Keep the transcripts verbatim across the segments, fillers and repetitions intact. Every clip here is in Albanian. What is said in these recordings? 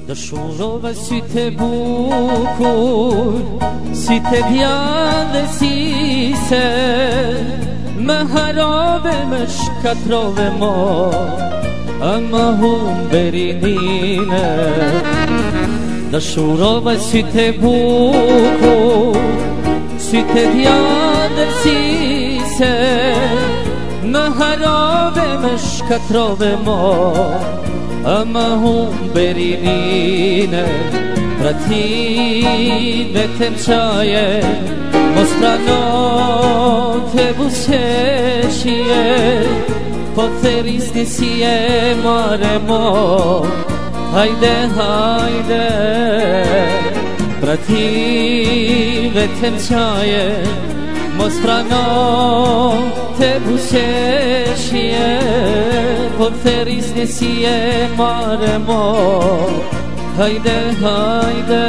Dëshurova sytë e bukur, sytë e djallë sise, më harove, më shkatrove mo, a më humberinine. Dëshurova sytë e bukur, sytë e djallë sise, më harove, më shkatrove mo, a më humberinine. Pra ti vetëm qaje, mos prano të busqeshje, po të risni si e mare mo, hajde, hajde. Pra ti vetëm qaje, mos prano të busqeshje, po të risni si e mare mo, hajde, hajde.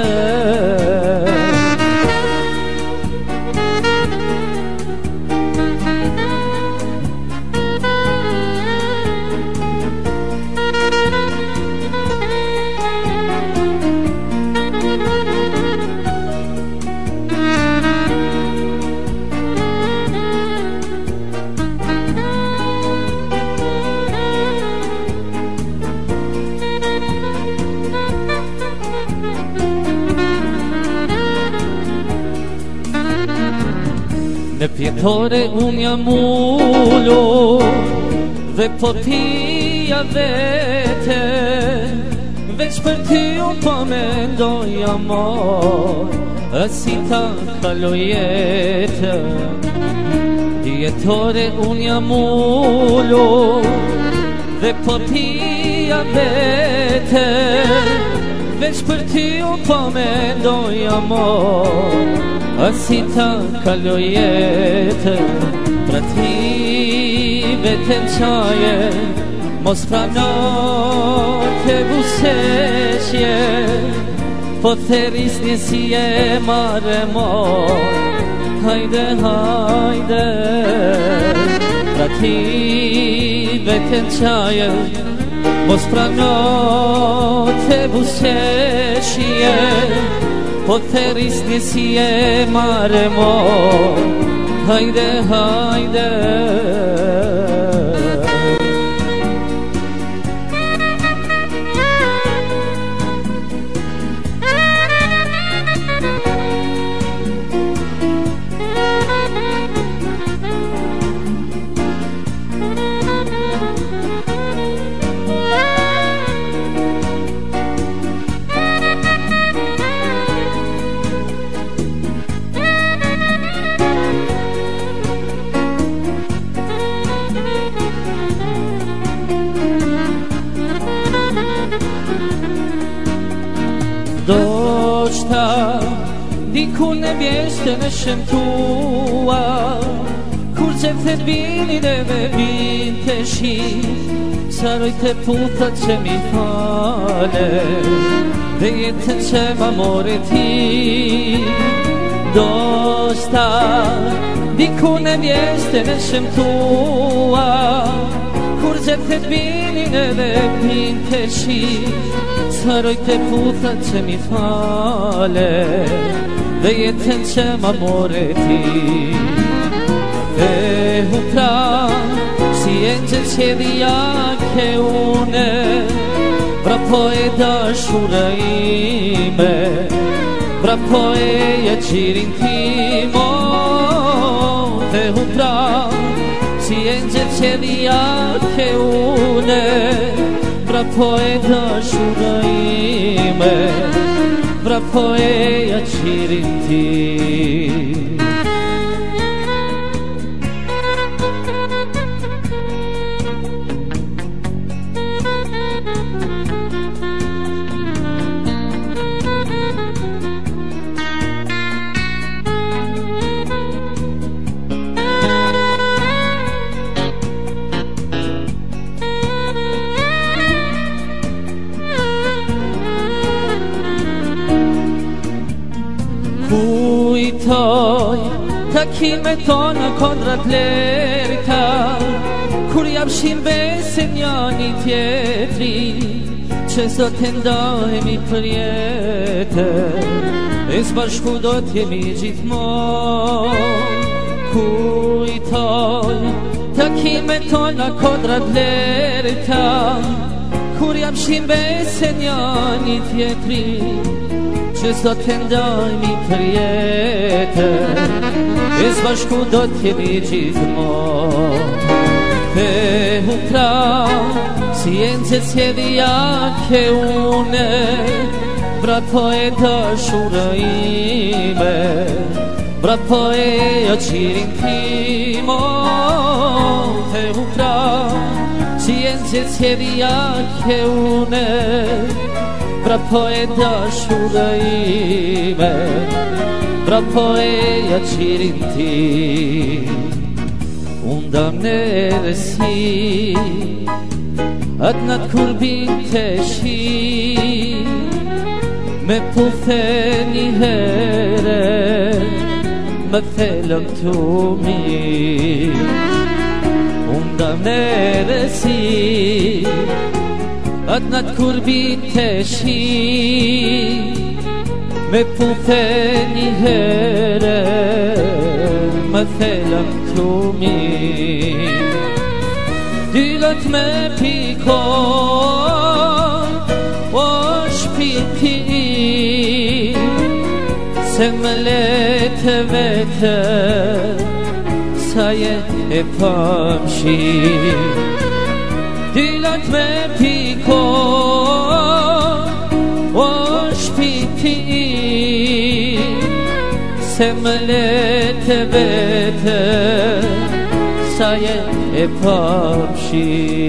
Në pjetore unë jam ullu dhe po pia vete, veç për ty unë po mendoj amor, a si ta kaloj jetë. Pjetore unë jam ullu dhe po pia vete, veç për ty unë po mendoj amor, a si ta kaloj jetë. Pra ti vetëm qaje, mos prano të busqeshje, po të risni si e mare mo, hajde, hajde. Pra ti vetëm qaje, mos prano të busqeshje, po të risni si e mare mo, hajde, hajde. Do shta diku në bjeshtë në shëmtua, kur që të bini dhe me bin të shi, saroj të puta që mi fale, dhe jetën që ma more ti. Do shta diku në bjeshtë në shëmtua, kur që të bini dhe me bin të shi, saroj të puta që mi fale, dhe jetën që ma more ti. Dhe hupra si engjël që dhja ke une, vrapo e dashura ime, vrapo e jaqqirin timo. Dhe hupra si engjël që dhja ke une, vrapo e dashura ime, vrapo e jaqqirin ti. Kujtoj takime tona kondra plerita, kur jam shin besin njani tjetri, që sot të ndojemi për jetën, e s'bashku do t'jemi gjithmonë. Kujtoj takimet tona kodra t'lerta, kur jam shimbese njani tjetri, që sot të ndojmi për jetën, e s'bashku do t'jemi gjithmonë. Te hutra si ence s'jedhja ke une, brat po e dashura ime, brat po e o qirin timo. Te hutra si ence s'jedhja ke une, brat po e dashura ime, brat po e o qirin timo. Unë dam në rësi, atë natë kur binte shi, me puthe një here, më thelën të mi. Unë dam në rësi, atë natë kur binte shi, me puthe një here, më thelën të mi. Dylat me pikon, o shpiti, se më letë vete, sa je e pëmshi. Dylat me pikon, o shpiti, se më letë vete, sa je e pëmshi.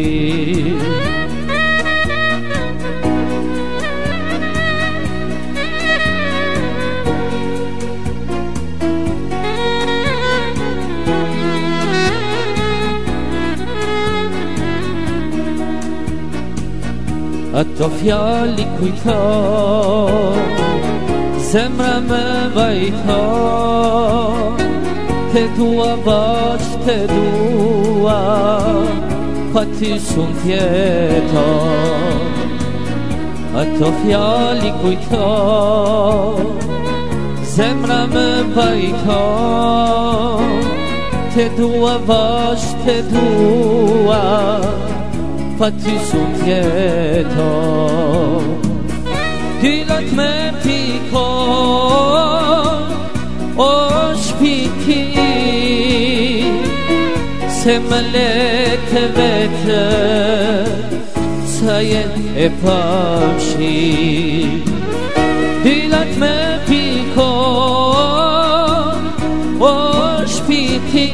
Ato fjalli kujton, zemra më vajton, te dua bash, te dua, pa ty sun tjeton. Ato fjalli kujton, zemra më vajton, te dua bash, te dua, pa ty sun tjeton. Dylat me pikon, o shpiti, se më letë vete, sa je e pëmshi. Dylat me pikon, o shpiti,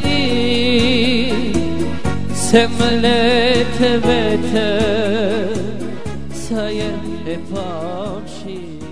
se më letë vete, sa je e pëmshi.